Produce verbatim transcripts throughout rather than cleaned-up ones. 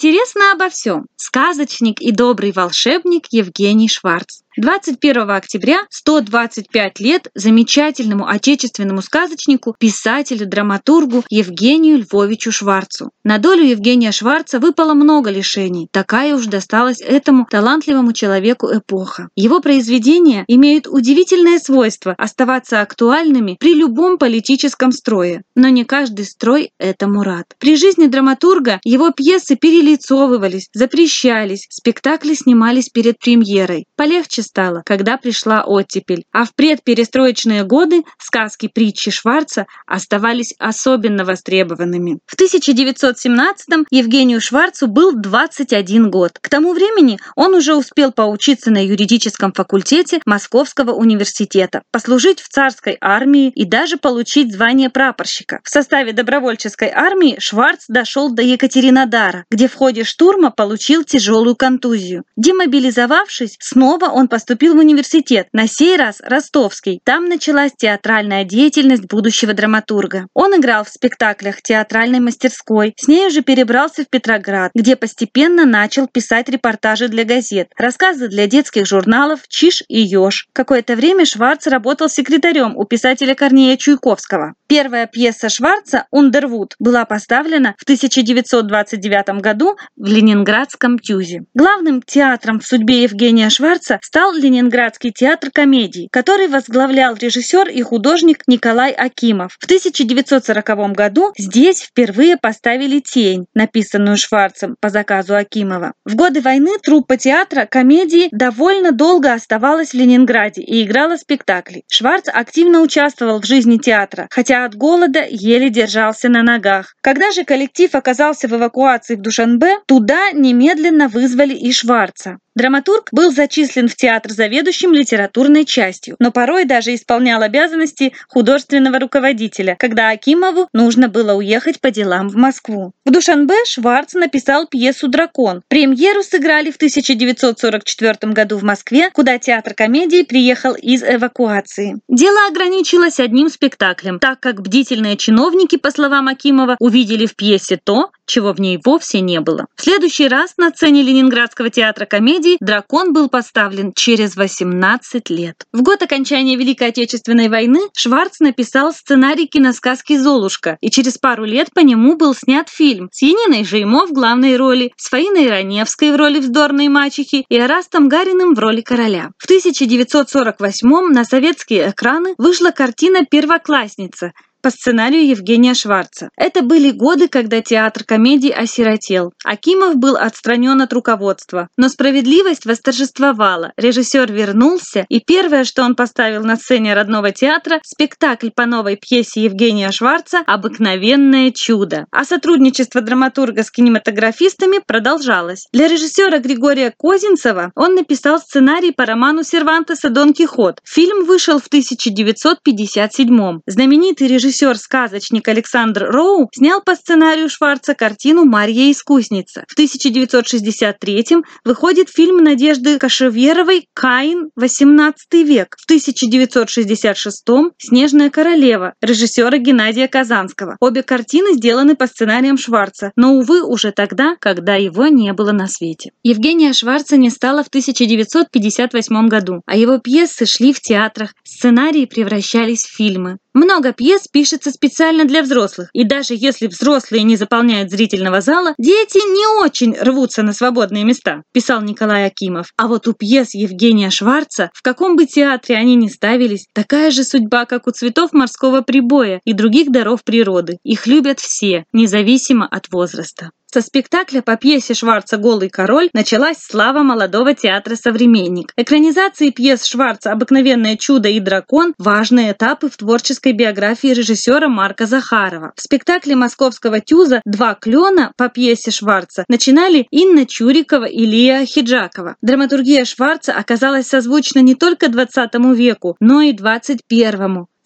Интересно обо всем. Сказочник и добрый волшебник Евгений Шварц. двадцать первого октября сто двадцать пять лет замечательному отечественному сказочнику, писателю, драматургу Евгению Львовичу Шварцу. На долю Евгения Шварца выпало много лишений. Такая уж досталась этому талантливому человеку эпоха. Его произведения имеют удивительное свойство оставаться актуальными при любом политическом строе. Но не каждый строй этому рад. При жизни драматурга его пьесы перелицовывались, запрещались, спектакли снимались перед премьерой. Полегче стало, когда пришла оттепель, а в предперестроечные годы сказки-притчи Шварца оставались особенно востребованными. В тысяча девятьсот семнадцатом Евгению Шварцу был двадцать один год. К тому времени он уже успел поучиться на юридическом факультете Московского университета, послужить в царской армии и даже получить звание прапорщика. В составе добровольческой армии Шварц дошел до Екатеринодара, где в ходе штурма получил тяжелую контузию. Демобилизовавшись, снова он поступил в университет, на сей раз ростовский. Там началась театральная деятельность будущего драматурга. Он играл в спектаклях театральной мастерской, с ней же перебрался в Петроград, где постепенно начал писать репортажи для газет, рассказы для детских журналов «Чиж и Ёж». Какое-то время Шварц работал секретарем у писателя Корнея Чуйковского. Первая пьеса Шварца «Ундервуд» была поставлена в тысяча девятьсот двадцать девятом году в Ленинградском ТЮЗе. Главным театром в судьбе Евгения Шварца стал Ленинградский театр комедий, который возглавлял режиссер и художник Николай Акимов. В тысяча девятьсот сороковом году здесь впервые поставили «Тень», написанную Шварцем по заказу Акимова. В годы войны труппа театра комедии довольно долго оставалась в Ленинграде и играла спектакли. Шварц активно участвовал в жизни театра, хотя от голода еле держался на ногах. Когда же коллектив оказался в эвакуации в Душанбе, туда немедленно вызвали и Шварца. Драматург был зачислен в театр заведующим литературной частью, но порой даже исполнял обязанности художественного руководителя, когда Акимову нужно было уехать по делам в Москву. В Душанбе Шварц написал пьесу «Дракон». Премьеру сыграли в тысяча девятьсот сорок четвёртом году в Москве, куда театр комедии приехал из эвакуации. Дело ограничилось одним спектаклем, так как бдительные чиновники, по словам Акимова, увидели в пьесе то, чего в ней вовсе не было. В следующий раз на сцене Ленинградского театра комедии «Дракон» был поставлен через восемнадцать лет. В год окончания Великой Отечественной войны Шварц написал сценарий киносказки «Золушка», и через пару лет по нему был снят фильм с Яниной Жеймо в главной роли, с Фаиной Раневской в роли вздорной мачехи и Эрастом Гариным в роли короля. В тысяча девятьсот сорок восьмом на советские экраны вышла картина «Первоклассница» по сценарию Евгения Шварца. Это были годы, когда театр комедий осиротел. Акимов был отстранен от руководства. Но справедливость восторжествовала. Режиссер вернулся, и первое, что он поставил на сцене родного театра, спектакль по новой пьесе Евгения Шварца «Обыкновенное чудо». А сотрудничество драматурга с кинематографистами продолжалось. Для режиссера Григория Козинцева он написал сценарий по роману Сервантеса «Дон Кихот». Фильм вышел в тысяча девятьсот пятьдесят седьмом. Знаменитый режиссер Режиссер-сказочник Александр Роу снял по сценарию Шварца картину «Марья Искусница». В тысяча девятьсот шестьдесят третьем выходит фильм Надежды Кошеверовой «Каин. восемнадцатый век». В тысяча девятьсот шестьдесят шестом «Снежная королева» режиссера Геннадия Казанского. Обе картины сделаны по сценариям Шварца, но, увы, уже тогда, когда его не было на свете. Евгения Шварца не стало в тысяча девятьсот пятьдесят восьмом году, а его пьесы шли в театрах, сценарии превращались в фильмы. Много пьес пишется специально для взрослых, и даже если взрослые не заполняют зрительного зала, дети не очень рвутся на свободные места, писал Николай Акимов. А вот у пьес Евгения Шварца, в каком бы театре они ни ставились, такая же судьба, как у цветов морского прибоя и других даров природы. Их любят все, независимо от возраста. Со спектакля по пьесе Шварца «Голый король» началась слава молодого театра «Современник». Экранизации пьес Шварца «Обыкновенное чудо» и «Дракон» – важные этапы в творческой биографии режиссера Марка Захарова. В спектакле Московского ТЮЗа «Два клена» по пьесе Шварца начинали Инна Чурикова и Лия Хиджакова. Драматургия Шварца оказалась созвучна не только двадцатому веку, но и двадцать первому. В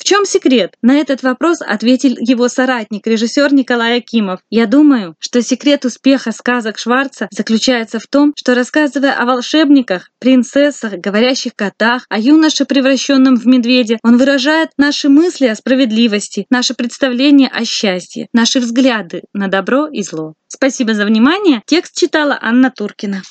чем секрет? На этот вопрос ответил его соратник, режиссер Николай Акимов. Я думаю, что секрет успеха сказок Шварца заключается в том, что, рассказывая о волшебниках, принцессах, говорящих котах, о юноше, превращенном в медведя, он выражает наши мысли о справедливости, наше представление о счастье, наши взгляды на добро и зло. Спасибо за внимание. Текст читала Анна Туркина.